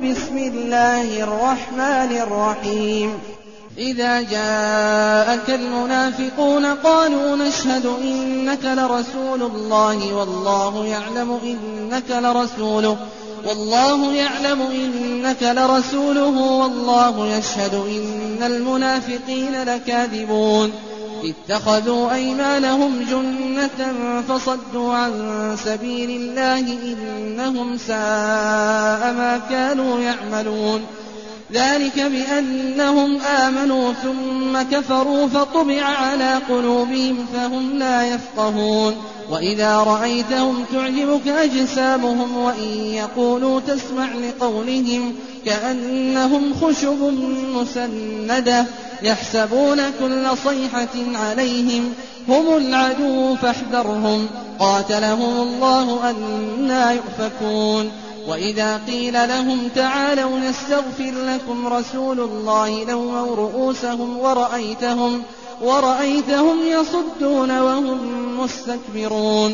بسم الله الرحمن الرحيم إذا جاءك المنافقون قالوا نشهد إنك لرسول الله والله يعلم إنك لرسوله والله يشهد إن المنافقين لكاذبون اتخذوا أيمانهم جنة فصدوا عن سبيل الله إنهم ساء ما كانوا يعملون ذلك بأنهم آمنوا ثم كفروا فطبع على قلوبهم فهم لا يفقهون وإذا رأيتهم تعجبك أجسامهم وإن يقولوا تسمع لقولهم كأنهم خشب مسندة يحسبون كل صيحة عليهم هم العدو فاحذرهم قاتلهم الله أنى يؤفكون وإذا قيل لهم تعالوا نستغفر لكم رسول الله لووا رؤوسهم ورأيتهم يصدون وهم مستكبرون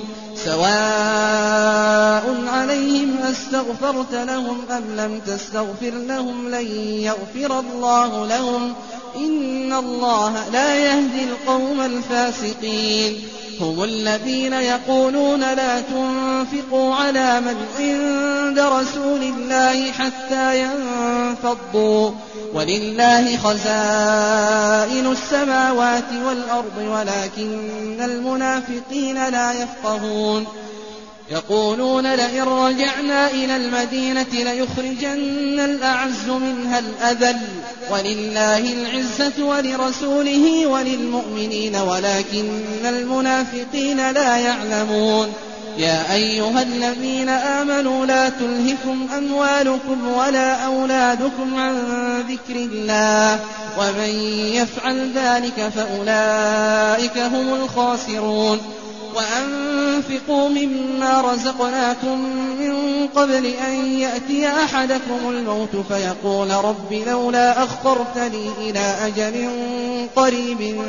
سواء عليهم أستغفرت لهم أم لم تستغفر لهم لن يغفر الله لهم إن الله لا يهدي القوم الفاسقين هم الذين يقولون لا تنفقوا على من عند رسول الله حتى ينفضوا ولله خزائن السماوات والأرض ولكن المنافقين لا يفقهون يقولون لئن رجعنا إلى المدينة ليخرجن الأعز منها الأذل ولله العزة ولرسوله وللمؤمنين ولكن المنافقين لا يعلمون يا أيها الذين آمنوا لا تلهكم أموالكم ولا أولادكم عن ذكر الله ومن يفعل ذلك فأولئك هم الخاسرون وأنفقوا مما رزقناكم من قبل أن يأتي أحدكم الموت فيقول رب لولا أخرتني إلى أجل قريب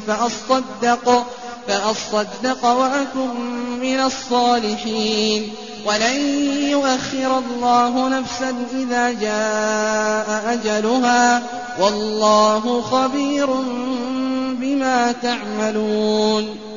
فأصدق وأكن من الصالحين ولن يؤخر الله نفسا إذا جاء أجلها والله خبير بما تعملون